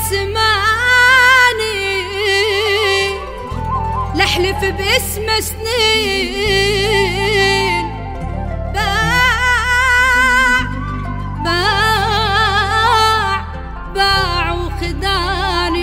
سماني لحلف باسم سنين باع وخداني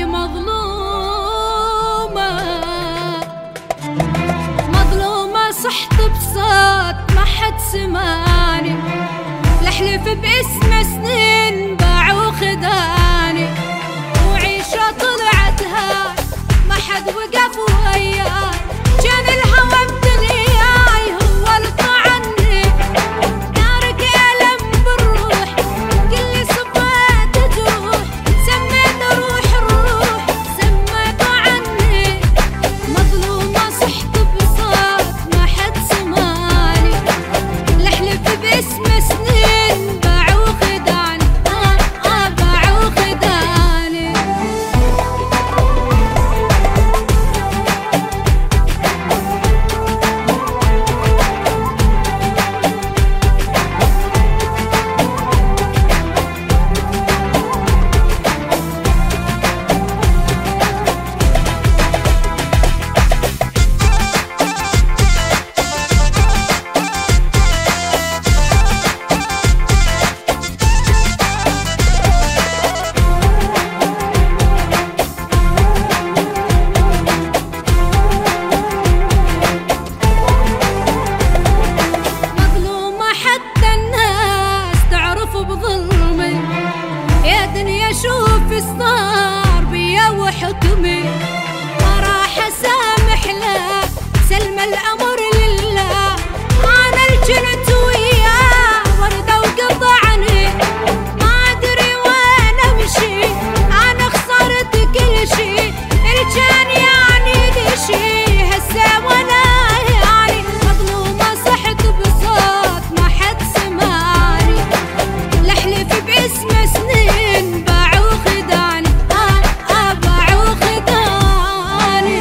مظلومة صحت بصوت ما حد سماني لحلف باسم سنين باع وخداني وعيشة طلعتها ما حد وقف وياي كان الهوى بدنياي هو الطعني نارك ألم بالروح كل صفات تروح سميت روح الروح سميت عني مظلومة صحت بصوت ما حد سماني لحلف باسم سنين باع وخداني باع وخداني شوف صار بيا وحكمي ما راح اسامح له سلم الامر لله انا الجنت وياه ورده وقطعني ما ادري وين امشي انا خسرت كل شي الجان يعني دشي هسه ولا يعني مظلومه صحت بصوت ما حد سماني لحلف باسم سنين باع وخداني باع وخداني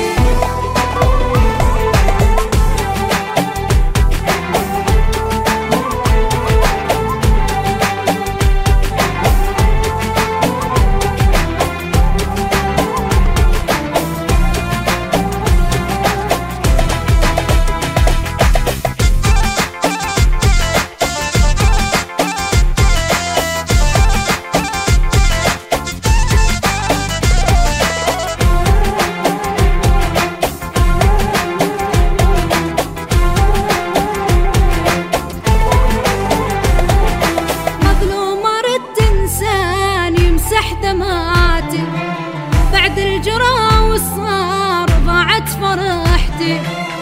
دمعاتي بعد الجرى والصار ضاعت فرحتي